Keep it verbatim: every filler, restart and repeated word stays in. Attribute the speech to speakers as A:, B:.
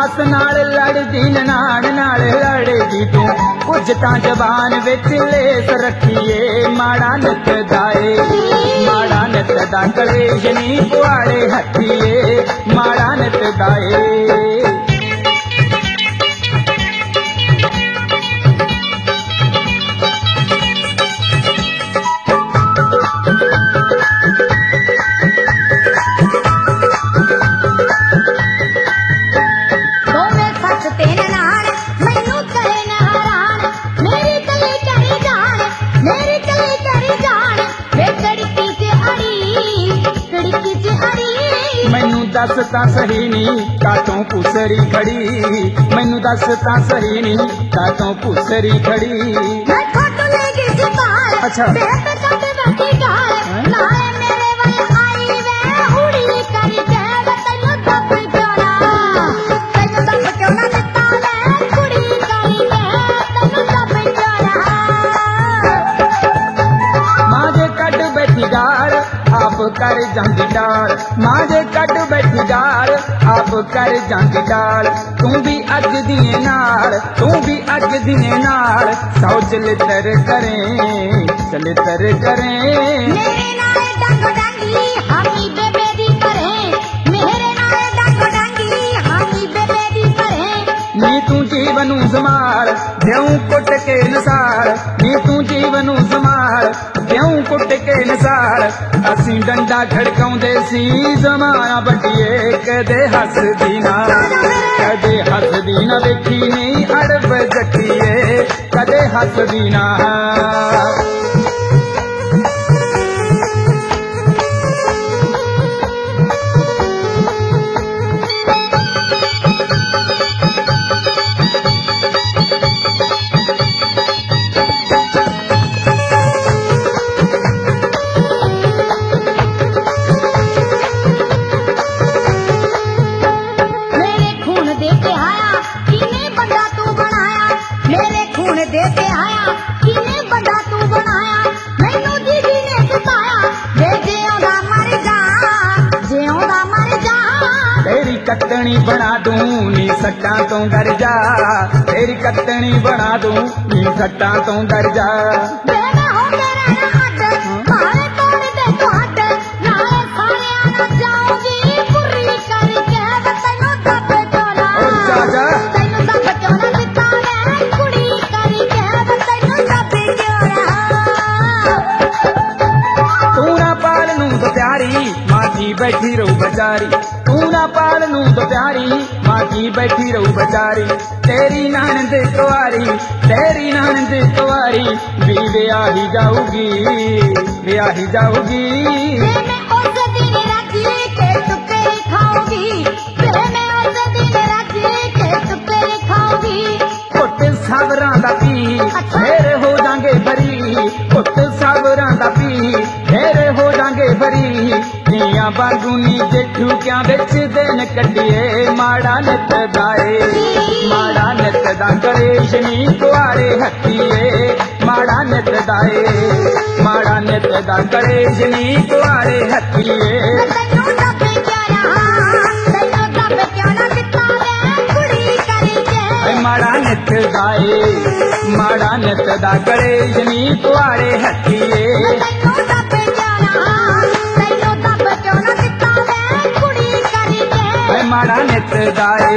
A: ਸੱਸ ਨਾਲ ਲੜਦੀ ਨਨਾਣ ਨਾਲ ਲੜਦੀ ਤੂੰ ਕੁਝ ਤਾਂ ਜ਼ਬਾਨ ਵਿੱਚ ਲੇਸ ਰੱਖੀਏ ਮਾੜਾ ਨਿੱਤ ਦਾ ਏ ਮਾੜਾ ਨਿੱਤ ਦਾ ਕਲੇਸ਼ ਨੀ ਪੁਆੜੇ ਹੱਥੀਏ ਮਾੜਾ ਨਿੱਤ ਦਾ ਏ दस ता सही नी कातों पुसरी खड़ी मैनू दस ता सही नी कातों पुसरी खड़ी अच्छा आप कर जांदी डाल माजे कट बैठी डाल आप कर जांदी डाल तू भी अज दिए नाल तू भी अज दिए नाल सौ चलितर करें चलितर करें मेरे नाल डांगो डांगी हामी बेबे दी करें मेरे नाल डांगो डांगी हामी बेबे दी करें नी तू जीवन संभाल देऊं कुट के नसार नी तू जीवन संभाल देऊं कुट के नसार असी डंडा खड़काउंदे सी जमाना बटिए कदे हसदी ना कदे हसदी ना देखी नहीं अड़ब जटिए कदे हसदी ना कत्तनी बना दूं नी सट्टा तो डर जा तेरी कत्तनी बना दूं नी सट्टा तो डर जा बैठी रहू बेचारी तू ना पाल नू तो प्यारी माँ की बैठी रहू बेचारी तेरी नानंद कुआरी तेरी नानंद कुआरी भी ब्याही जाऊगी ब्याही जाऊगी सावरां दा पी फिर हो जांगे भरी पुत सावरां दा पी फिर हो जांगे भरी धियां बागुनी जेठू क्या बिच दिन कटिए माड़ा नित दाए माड़ा नित दा कलेश नी कुआरे हथिए माड़ा नित दाए माड़ा नित दा कलेश नी कुआरे हथिए माड़ा नित दाए माड़ा नित दा कलेश नी कुआरे हथिए माड़ा नित दाए